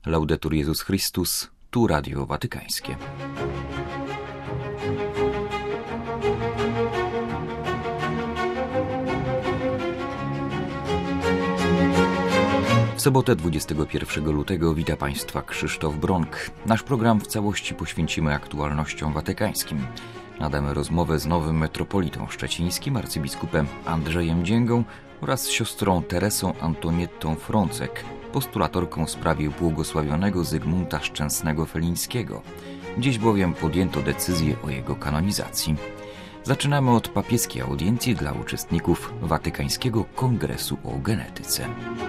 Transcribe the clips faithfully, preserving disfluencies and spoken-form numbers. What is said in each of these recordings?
Laudetur Jezus Chrystus, tu Radio Watykańskie. W sobotę dwudziestego pierwszego lutego wita Państwa Krzysztof Bronk. Nasz program w całości poświęcimy aktualnościom watykańskim. Nadamy rozmowę z nowym metropolitą szczecińskim, arcybiskupem Andrzejem Dzięgą oraz siostrą Teresą Antoniettą Frącek, postulatorką w sprawie błogosławionego Zygmunta Szczęsnego-Felińskiego. Dziś bowiem podjęto decyzję o jego kanonizacji. Zaczynamy od papieskiej audiencji dla uczestników Watykańskiego Kongresu o Genetyce.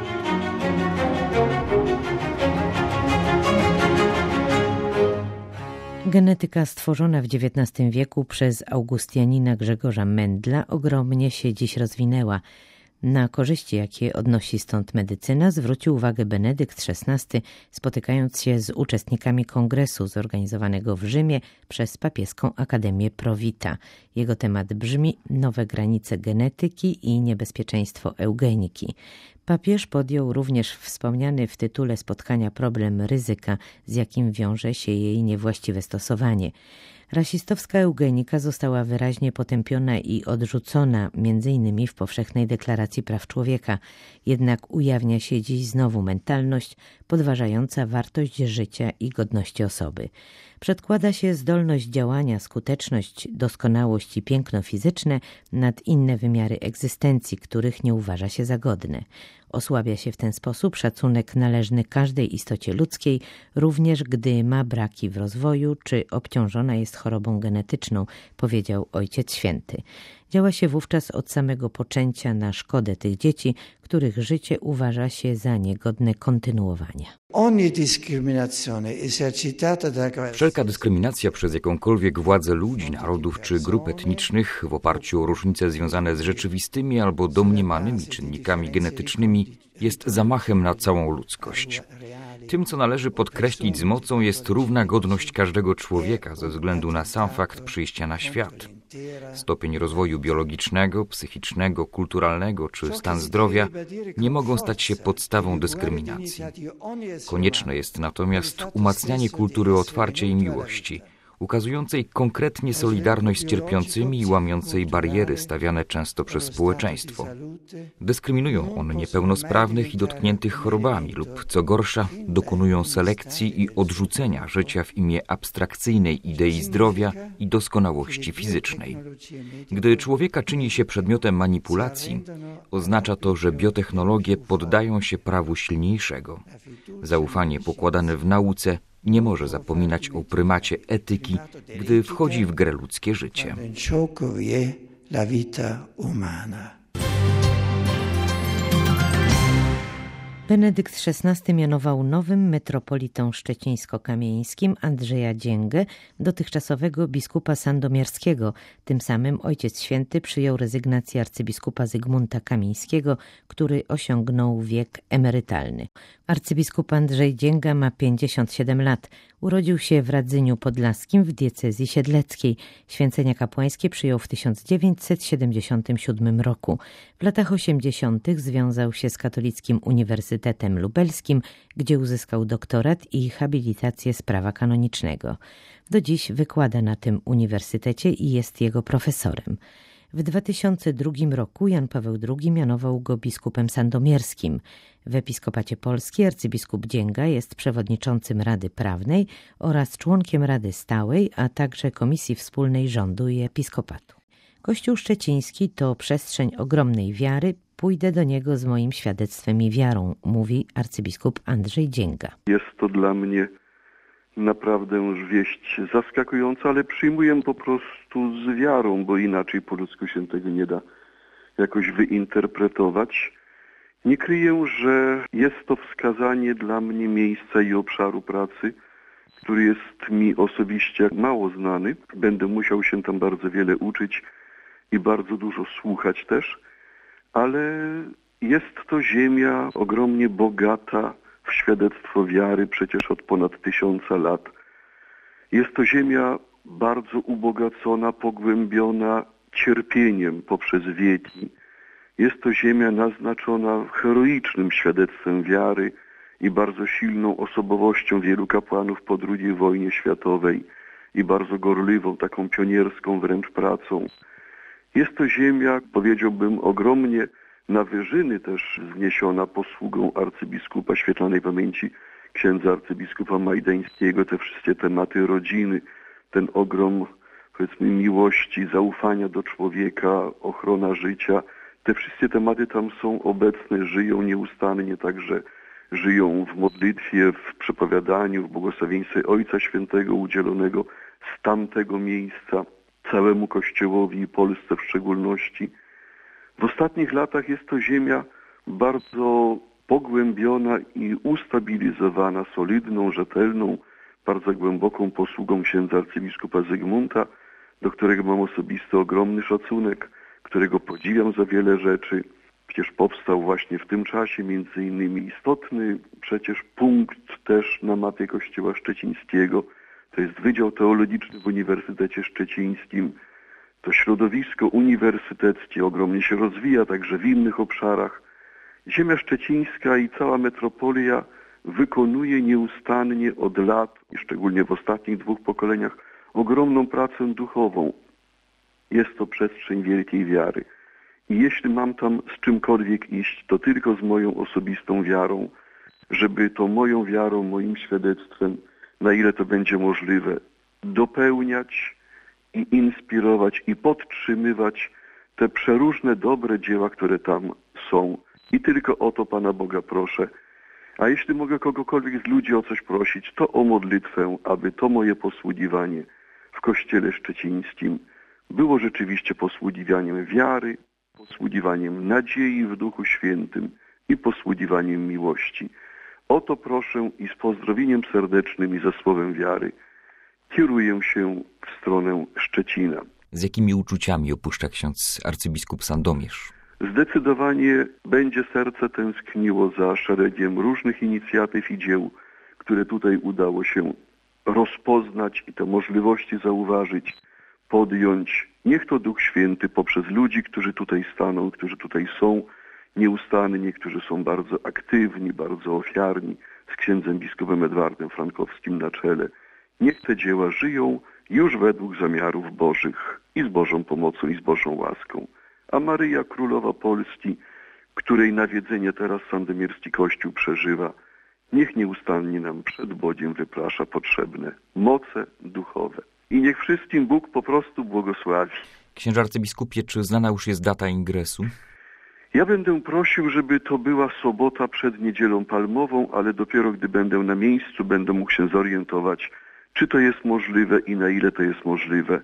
Genetyka stworzona w dziewiętnastym wieku przez Augustianina Grzegorza Mendla ogromnie się dziś rozwinęła. Na korzyści, jakie odnosi stąd medycyna, zwrócił uwagę Benedykt szesnasty, spotykając się z uczestnikami kongresu zorganizowanego w Rzymie przez Papieską Akademię Pro Vita. Jego temat brzmi: nowe granice genetyki i niebezpieczeństwo eugeniki. Papież podjął również wspomniany w tytule spotkania problem ryzyka, z jakim wiąże się jej niewłaściwe stosowanie. Rasistowska eugenika została wyraźnie potępiona i odrzucona między innymi w Powszechnej Deklaracji Praw Człowieka. Jednak ujawnia się dziś znowu mentalność podważająca wartość życia i godności osoby. Przedkłada się zdolność działania, skuteczność, doskonałość i piękno fizyczne nad inne wymiary egzystencji, których nie uważa się za godne. Osłabia się w ten sposób szacunek należny każdej istocie ludzkiej, również gdy ma braki w rozwoju czy obciążona jest chorobą genetyczną, powiedział Ojciec Święty. Działa się wówczas od samego poczęcia na szkodę tych dzieci, których życie uważa się za niegodne kontynuowania. Wszelka dyskryminacja przez jakąkolwiek władzę ludzi, narodów czy grup etnicznych w oparciu o różnice związane z rzeczywistymi albo domniemanymi czynnikami genetycznymi jest zamachem na całą ludzkość. Tym, co należy podkreślić z mocą, jest równa godność każdego człowieka ze względu na sam fakt przyjścia na świat. Stopień rozwoju biologicznego, psychicznego, kulturalnego czy stan zdrowia nie mogą stać się podstawą dyskryminacji. Konieczne jest natomiast umacnianie kultury otwarcia i miłości, ukazującej konkretnie solidarność z cierpiącymi i łamiącej bariery stawiane często przez społeczeństwo. Dyskryminują one niepełnosprawnych i dotkniętych chorobami lub, co gorsza, dokonują selekcji i odrzucenia życia w imię abstrakcyjnej idei zdrowia i doskonałości fizycznej. Gdy człowieka czyni się przedmiotem manipulacji, oznacza to, że biotechnologie poddają się prawu silniejszego. Zaufanie pokładane w nauce nie może zapominać o prymacie etyki, gdy wchodzi w grę ludzkie życie. Benedykt szesnasty mianował nowym metropolitą szczecińsko-kamieńskim Andrzeja Dzięgę, dotychczasowego biskupa sandomierskiego. Tym samym Ojciec Święty przyjął rezygnację arcybiskupa Zygmunta Kamińskiego, który osiągnął wiek emerytalny. Arcybiskup Andrzej Dzięga ma pięćdziesiąt siedem lat. Urodził się w Radzyniu Podlaskim w diecezji siedleckiej. Święcenia kapłańskie przyjął w tysiąc dziewięćset siedemdziesiątym siódmym roku. W latach osiemdziesiątych związał się z Katolickim Uniwersytetem Lubelskim, gdzie uzyskał doktorat i habilitację z prawa kanonicznego. Do dziś wykłada na tym uniwersytecie i jest jego profesorem. W dwa tysiące drugim roku Jan Paweł drugi mianował go biskupem sandomierskim. W Episkopacie Polski arcybiskup Dzięga jest przewodniczącym Rady Prawnej oraz członkiem Rady Stałej, a także Komisji Wspólnej Rządu i Episkopatu. Kościół szczeciński to przestrzeń ogromnej wiary. Pójdę do niego z moim świadectwem i wiarą, mówi arcybiskup Andrzej Dzięga. Jest to dla mnie naprawdę już wieść zaskakująca, ale przyjmuję po prostu z wiarą, bo inaczej po ludzku się tego nie da jakoś wyinterpretować. Nie kryję, że jest to wskazanie dla mnie miejsca i obszaru pracy, który jest mi osobiście mało znany. Będę musiał się tam bardzo wiele uczyć i bardzo dużo słuchać też, ale jest to ziemia ogromnie bogata w świadectwo wiary przecież od ponad tysiąca lat. Jest to ziemia bardzo ubogacona, pogłębiona cierpieniem poprzez wieki. Jest to ziemia naznaczona heroicznym świadectwem wiary i bardzo silną osobowością wielu kapłanów po drugiej wojnie światowej i bardzo gorliwą, taką pionierską wręcz pracą. Jest to ziemia, powiedziałbym, ogromnie na wyżyny też wzniesiona posługą arcybiskupa świetlanej pamięci księdza arcybiskupa Majdańskiego, te wszystkie tematy rodziny, ten ogrom, powiedzmy, miłości, zaufania do człowieka, ochrona życia. Te wszystkie tematy tam są obecne, żyją nieustannie, także żyją w modlitwie, w przepowiadaniu, w błogosławieństwie Ojca Świętego udzielonego z tamtego miejsca całemu Kościołowi i Polsce w szczególności. W ostatnich latach jest to ziemia bardzo pogłębiona i ustabilizowana, solidną, rzetelną, bardzo głęboką posługą księdza arcybiskupa Zygmunta, do którego mam osobisty ogromny szacunek, którego podziwiam za wiele rzeczy. Przecież powstał właśnie w tym czasie między innymi istotny przecież punkt też na mapie Kościoła Szczecińskiego. To jest Wydział Teologiczny w Uniwersytecie Szczecińskim. To środowisko uniwersyteckie ogromnie się rozwija także w innych obszarach. Ziemia szczecińska i cała metropolia wykonuje nieustannie od lat, i szczególnie w ostatnich dwóch pokoleniach, ogromną pracę duchową. Jest to przestrzeń wielkiej wiary. I jeśli mam tam z czymkolwiek iść, to tylko z moją osobistą wiarą, żeby to moją wiarą, moim świadectwem, na ile to będzie możliwe, dopełniać i inspirować i podtrzymywać te przeróżne dobre dzieła, które tam są. I tylko o to Pana Boga proszę. A jeśli mogę kogokolwiek z ludzi o coś prosić, to o modlitwę, aby to moje posługiwanie w Kościele Szczecińskim było rzeczywiście posługiwaniem wiary, posługiwaniem nadziei w Duchu Świętym i posługiwaniem miłości. O to proszę i z pozdrowieniem serdecznym i ze słowem wiary kieruję się w stronę Szczecina. Z jakimi uczuciami opuszcza ksiądz arcybiskup Sandomierz? Zdecydowanie będzie serce tęskniło za szeregiem różnych inicjatyw i dzieł, które tutaj udało się rozpoznać i te możliwości zauważyć, podjąć. Niech to Duch Święty poprzez ludzi, którzy tutaj staną, którzy tutaj są nieustannie, którzy są bardzo aktywni, bardzo ofiarni, z księdzem biskupem Edwardem Frankowskim na czele. Niech te dzieła żyją już według zamiarów Bożych i z Bożą pomocą i z Bożą łaską. A Maryja, Królowa Polski, której nawiedzenie teraz sandomierski Kościół przeżywa, niech nieustannie nam przed Bogiem wyprasza potrzebne moce duchowe. I niech wszystkim Bóg po prostu błogosławi. Księże arcybiskupie, czy znana już jest data ingresu? Ja będę prosił, żeby to była sobota przed Niedzielą Palmową, ale dopiero gdy będę na miejscu, będę mógł się zorientować, czy to jest możliwe i na ile to jest możliwe.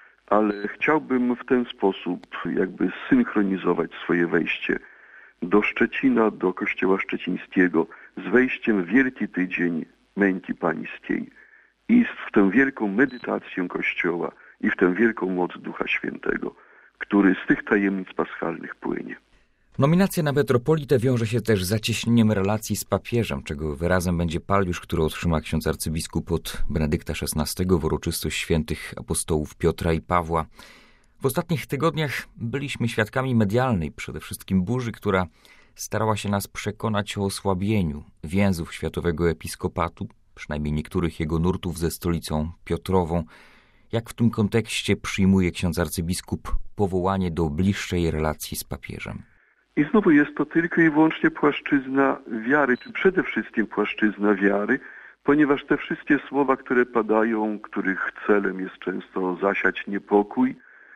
Ale chciałbym w ten sposób jakby synchronizować swoje wejście do Szczecina, do Kościoła Szczecińskiego z wejściem w Wielki Tydzień Męki Pańskiej i w tę wielką medytację Kościoła i w tę wielką moc Ducha Świętego, który z tych tajemnic paschalnych płynie. Nominacja na metropolitę wiąże się też z zacieśnieniem relacji z papieżem, czego wyrazem będzie palliusz, który otrzyma ksiądz arcybiskup od Benedykta szesnastego w uroczystość świętych apostołów Piotra i Pawła. W ostatnich tygodniach byliśmy świadkami medialnej, przede wszystkim burzy, która starała się nas przekonać o osłabieniu więzów światowego episkopatu, przynajmniej niektórych jego nurtów ze stolicą Piotrową. Jak w tym kontekście przyjmuje ksiądz arcybiskup powołanie do bliższej relacji z papieżem? I znowu jest to tylko i wyłącznie płaszczyzna wiary, czy przede wszystkim płaszczyzna wiary, ponieważ te wszystkie słowa, które padają, których celem jest często zasiać niepokój,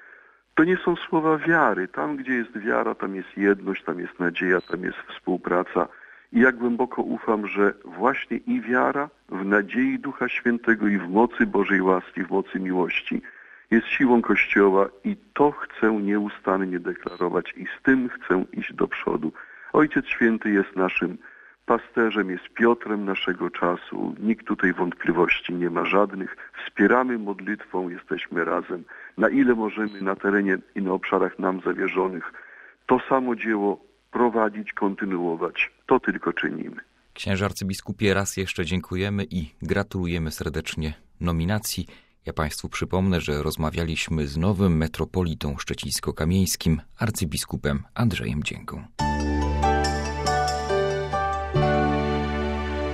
to nie są słowa wiary. Tam, gdzie jest wiara, tam jest jedność, tam jest nadzieja, tam jest współpraca. I ja głęboko ufam, że właśnie i wiara w nadziei Ducha Świętego i w mocy Bożej łaski, w mocy miłości jest siłą Kościoła i to chcę nieustannie deklarować i z tym chcę iść do przodu. Ojciec Święty jest naszym pasterzem, jest Piotrem naszego czasu. Nikt tutaj wątpliwości nie ma żadnych. Wspieramy modlitwą, jesteśmy razem. Na ile możemy na terenie i na obszarach nam zawierzonych to samo dzieło prowadzić, kontynuować. To tylko czynimy. Księże arcybiskupie, raz jeszcze dziękujemy i gratulujemy serdecznie nominacji. Ja Państwu przypomnę, że rozmawialiśmy z nowym metropolitą szczecińsko-kamieńskim, arcybiskupem Andrzejem Dzięką.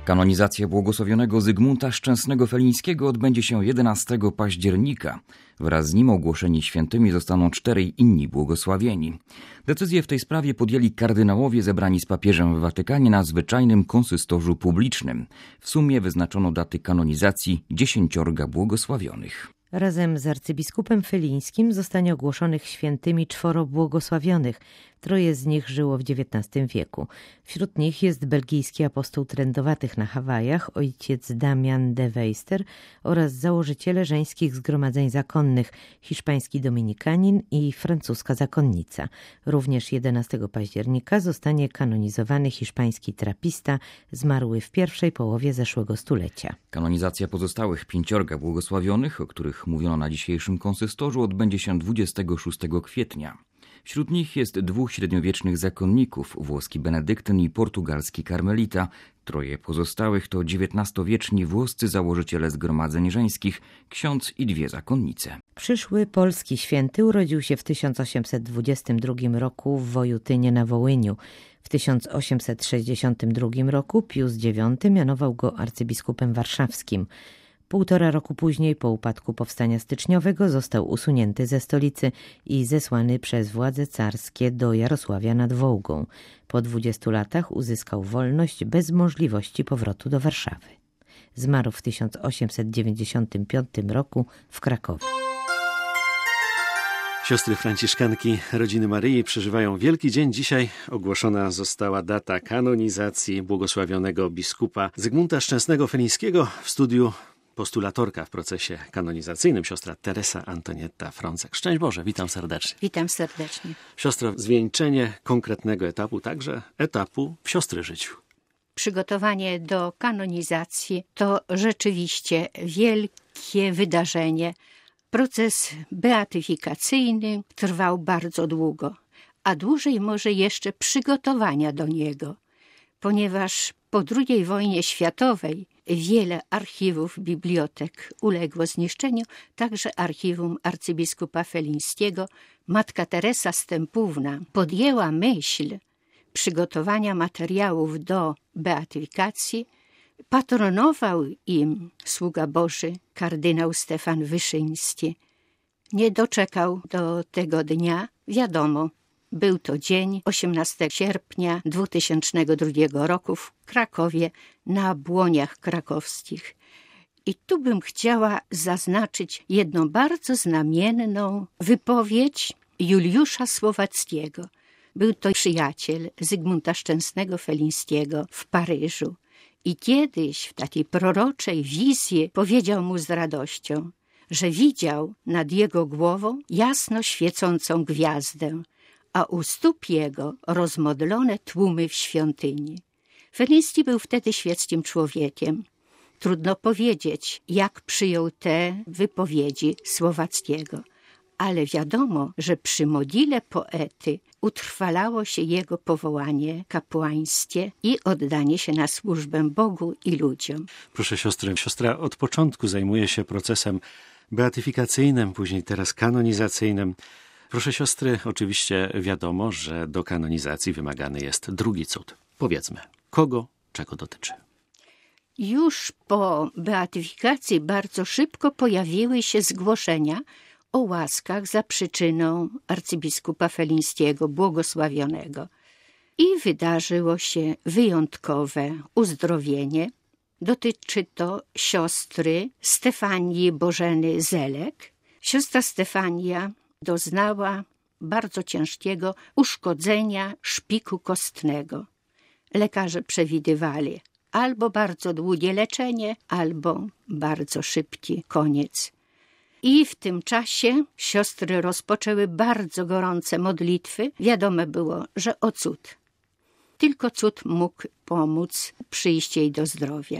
Kanonizacja błogosławionego Zygmunta Szczęsnego-Felińskiego odbędzie się jedenastego października. Wraz z nim ogłoszeni świętymi zostaną czterej inni błogosławieni. Decyzję w tej sprawie podjęli kardynałowie zebrani z papieżem w Watykanie na zwyczajnym konsystorzu publicznym. W sumie wyznaczono daty kanonizacji dziesięciorga błogosławionych. Razem z arcybiskupem Felińskim zostanie ogłoszonych świętymi czworo błogosławionych. Troje z nich żyło w dziewiętnastym wieku. Wśród nich jest belgijski apostoł trędowatych na Hawajach, ojciec Damian de Weister oraz założyciele żeńskich zgromadzeń zakonnych, hiszpański dominikanin i francuska zakonnica. Również jedenastego października zostanie kanonizowany hiszpański trapista, zmarły w pierwszej połowie zeszłego stulecia. Kanonizacja pozostałych pięciorga błogosławionych, o których mówiono na dzisiejszym konsystorzu, odbędzie się dwudziestego szóstego kwietnia. Wśród nich jest dwóch średniowiecznych zakonników, włoski benedyktyn i portugalski karmelita. Troje pozostałych to dziewiętnastowieczni włoscy założyciele zgromadzeń żeńskich, ksiądz i dwie zakonnice. Przyszły polski święty urodził się w tysiąc osiemset dwudziestym drugim roku w Wojutynie na Wołyniu. W tysiąc osiemset sześćdziesiątym drugim roku Pius dziewiąty mianował go arcybiskupem warszawskim. Półtora roku później, po upadku powstania styczniowego, został usunięty ze stolicy i zesłany przez władze carskie do Jarosławia nad Wołgą. Po dwudziestu latach uzyskał wolność bez możliwości powrotu do Warszawy. Zmarł w tysiąc osiemset dziewięćdziesiątym piątym roku w Krakowie. Siostry franciszkanki Rodziny Maryi przeżywają wielki dzień. Dzisiaj ogłoszona została data kanonizacji błogosławionego biskupa Zygmunta Szczęsnego-Felińskiego. W studiu postulatorka w procesie kanonizacyjnym, siostra Teresa Antonietta Frącek. Szczęść Boże, witam serdecznie. Witam serdecznie. Siostro, zwieńczenie konkretnego etapu, także etapu w siostry życiu. Przygotowanie do kanonizacji to rzeczywiście wielkie wydarzenie. Proces beatyfikacyjny trwał bardzo długo, a dłużej może jeszcze przygotowania do niego, ponieważ po drugiej wojnie światowej wiele archiwów, bibliotek uległo zniszczeniu, także archiwum arcybiskupa Felińskiego. Matka Teresa Stępówna podjęła myśl przygotowania materiałów do beatyfikacji. Patronował im sługa Boży, kardynał Stefan Wyszyński. Nie doczekał do tego dnia, wiadomo. Był to dzień osiemnastego sierpnia dwutysięcznego drugiego roku w Krakowie na Błoniach Krakowskich. I tu bym chciała zaznaczyć jedną bardzo znamienną wypowiedź Juliusza Słowackiego. Był to przyjaciel Zygmunta Szczęsnego-Felińskiego w Paryżu. I kiedyś w takiej proroczej wizji powiedział mu z radością, że widział nad jego głową jasno świecącą gwiazdę, a u stóp jego rozmodlone tłumy w świątyni. Feliński był wtedy świeckim człowiekiem. Trudno powiedzieć, jak przyjął te wypowiedzi Słowackiego, ale wiadomo, że przy mogile poety utrwalało się jego powołanie kapłańskie i oddanie się na służbę Bogu i ludziom. Proszę siostry, siostra od początku zajmuje się procesem beatyfikacyjnym, później teraz kanonizacyjnym. Proszę siostry, oczywiście wiadomo, że do kanonizacji wymagany jest drugi cud. Powiedzmy, kogo, czego dotyczy? Już po beatyfikacji bardzo szybko pojawiły się zgłoszenia o łaskach za przyczyną arcybiskupa Felińskiego, błogosławionego. I wydarzyło się wyjątkowe uzdrowienie. Dotyczy to siostry Stefanii Bożeny Zelek. Siostra Stefania doznała bardzo ciężkiego uszkodzenia szpiku kostnego. Lekarze przewidywali albo bardzo długie leczenie, albo bardzo szybki koniec. I w tym czasie siostry rozpoczęły bardzo gorące modlitwy. Wiadome było, że o cud. Tylko cud mógł pomóc przyjść jej do zdrowia.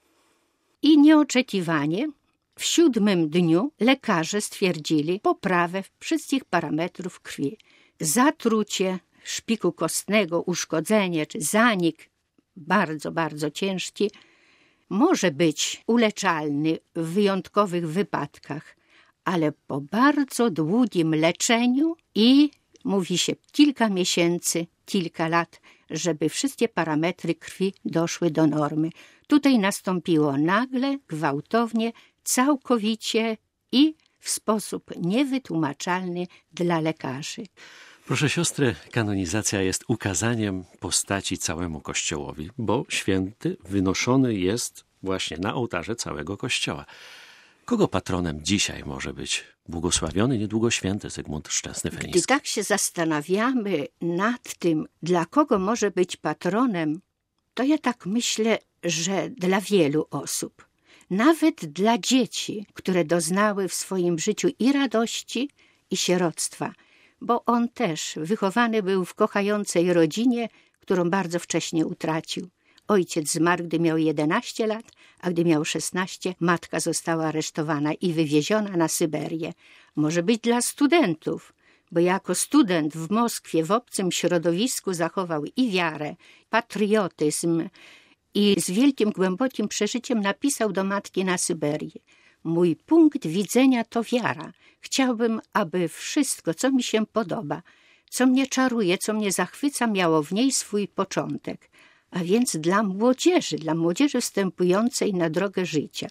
I nieoczekiwanie w siódmym dniu lekarze stwierdzili poprawę wszystkich parametrów krwi. Zatrucie szpiku kostnego, uszkodzenie czy zanik bardzo, bardzo ciężki może być uleczalny w wyjątkowych wypadkach, ale po bardzo długim leczeniu i mówi się kilka miesięcy, kilka lat, żeby wszystkie parametry krwi doszły do normy. Tutaj nastąpiło nagle, gwałtownie, całkowicie i w sposób niewytłumaczalny dla lekarzy. Proszę siostry, kanonizacja jest ukazaniem postaci całemu Kościołowi, bo święty wynoszony jest właśnie na ołtarze całego Kościoła. Kogo patronem dzisiaj może być błogosławiony niedługo święty Zygmunt Szczęsny-Feliński? Gdy tak się zastanawiamy nad tym, dla kogo może być patronem, to ja tak myślę, że dla wielu osób. Nawet dla dzieci, które doznały w swoim życiu i radości, i sieroctwa. Bo on też wychowany był w kochającej rodzinie, którą bardzo wcześnie utracił. Ojciec zmarł, gdy miał jedenaście lat, a gdy miał szesnaście, matka została aresztowana i wywieziona na Syberię. Może być dla studentów, bo jako student w Moskwie w obcym środowisku zachował i wiarę, patriotyzm i z wielkim, głębokim przeżyciem napisał do matki na Syberię. Mój punkt widzenia to wiara. Chciałbym, aby wszystko, co mi się podoba, co mnie czaruje, co mnie zachwyca, miało w niej swój początek. A więc dla młodzieży, dla młodzieży wstępującej na drogę życia,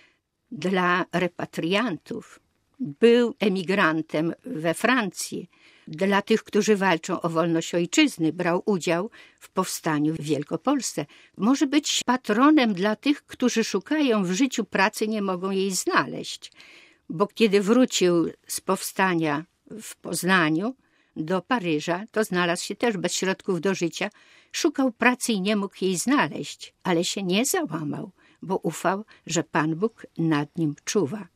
dla repatriantów, był emigrantem we Francji, dla tych, którzy walczą o wolność ojczyzny, brał udział w powstaniu w Wielkopolsce. Może być patronem dla tych, którzy szukają w życiu pracy, nie mogą jej znaleźć. Bo kiedy wrócił z powstania w Poznaniu do Paryża, to znalazł się też bez środków do życia. Szukał pracy i nie mógł jej znaleźć, ale się nie załamał, bo ufał, że Pan Bóg nad nim czuwa.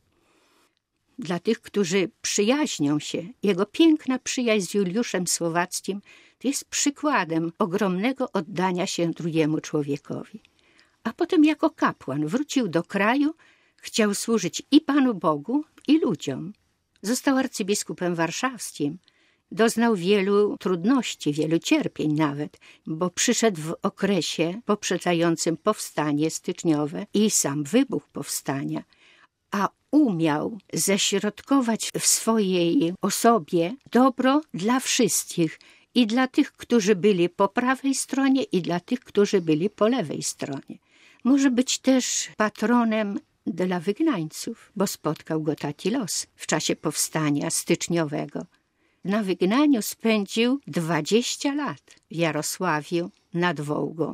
Dla tych, którzy przyjaźnią się, jego piękna przyjaźń z Juliuszem Słowackim to jest przykładem ogromnego oddania się drugiemu człowiekowi. A potem jako kapłan wrócił do kraju, chciał służyć i Panu Bogu, i ludziom. Został arcybiskupem warszawskim. Doznał wielu trudności, wielu cierpień nawet, bo przyszedł w okresie poprzedzającym powstanie styczniowe i sam wybuch powstania, a umiał ześrodkować w swojej osobie dobro dla wszystkich, i dla tych, którzy byli po prawej stronie, i dla tych, którzy byli po lewej stronie. Może być też patronem dla wygnańców, bo spotkał go taki los w czasie powstania styczniowego. Na wygnaniu spędził dwadzieścia lat w Jarosławiu nad Wołgą.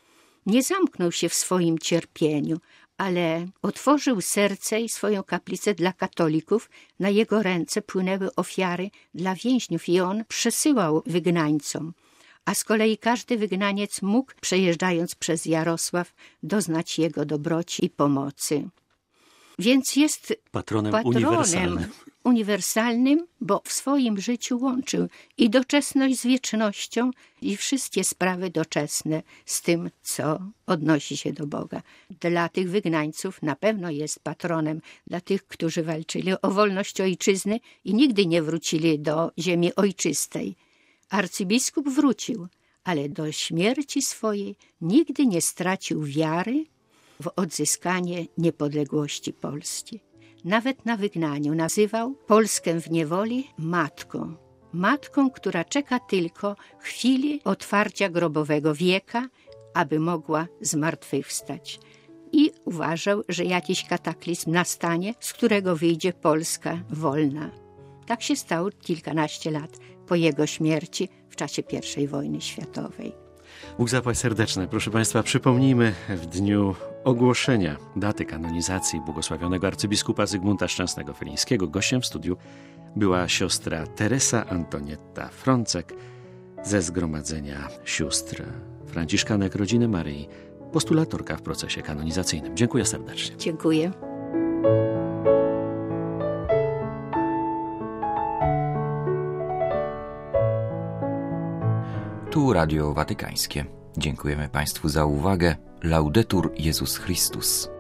Nie zamknął się w swoim cierpieniu, ale otworzył serce i swoją kaplicę dla katolików. Na jego ręce płynęły ofiary dla więźniów i on przesyłał wygnańcom. A z kolei każdy wygnaniec mógł, przejeżdżając przez Jarosław, doznać jego dobroci i pomocy. Więc jest patronem, patronem uniwersalnym. uniwersalnym, bo w swoim życiu łączył i doczesność z wiecznością i wszystkie sprawy doczesne z tym, co odnosi się do Boga. Dla tych wygnańców na pewno jest patronem, dla tych, którzy walczyli o wolność ojczyzny i nigdy nie wrócili do ziemi ojczystej. Arcybiskup wrócił, ale do śmierci swojej nigdy nie stracił wiary w odzyskanie niepodległości Polski. Nawet na wygnaniu nazywał Polskę w niewoli matką. Matką, która czeka tylko chwili otwarcia grobowego wieka, aby mogła zmartwychwstać. I uważał, że jakiś kataklizm nastanie, z którego wyjdzie Polska wolna. Tak się stało kilkanaście lat po jego śmierci w czasie pierwszej wojny światowej. Bóg zapłać serdeczne. Proszę Państwa, przypomnijmy w dniu ogłoszenia daty kanonizacji błogosławionego arcybiskupa Zygmunta Szczęsnego-Felińskiego. Gościem w studiu była siostra Teresa Antonietta Frącek ze Zgromadzenia Sióstr Franciszkanek Rodziny Maryi, postulatorka w procesie kanonizacyjnym. Dziękuję serdecznie. Dziękuję. Tu Radio Watykańskie. Dziękujemy Państwu za uwagę. Laudetur Jezus Chrystus.